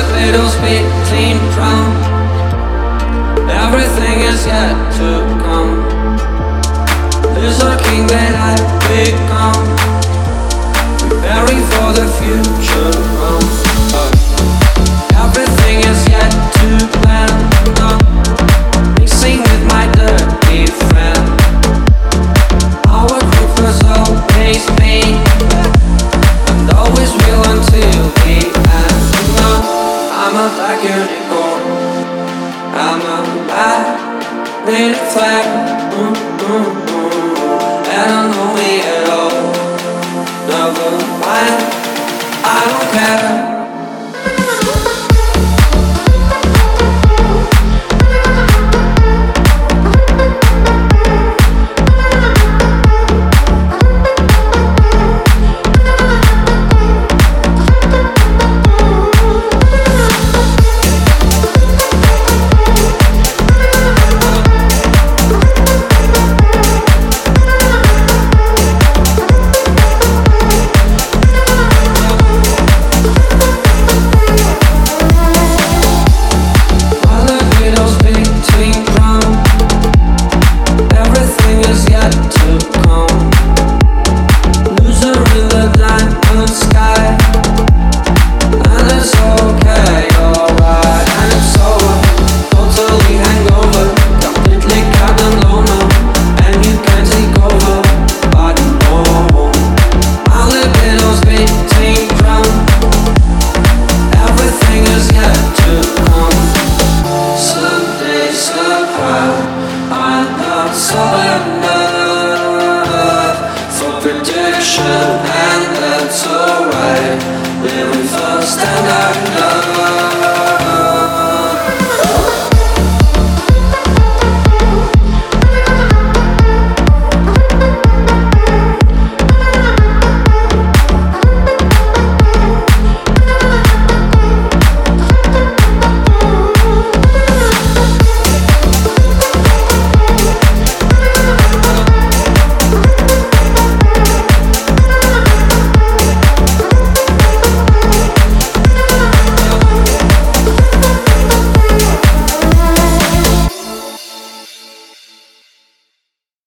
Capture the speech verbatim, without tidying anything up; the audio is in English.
little speaking drum. Everything is yet to come. There's a king that I've become, preparing for the future comes. Everything is yet to plan. Mixing with my dirty friend. Our group was always me, and always will until the end. I'm a black unicorn. I'm a black little flag. Mm, mm, mm. And I know me at all. Never mind. I don't care.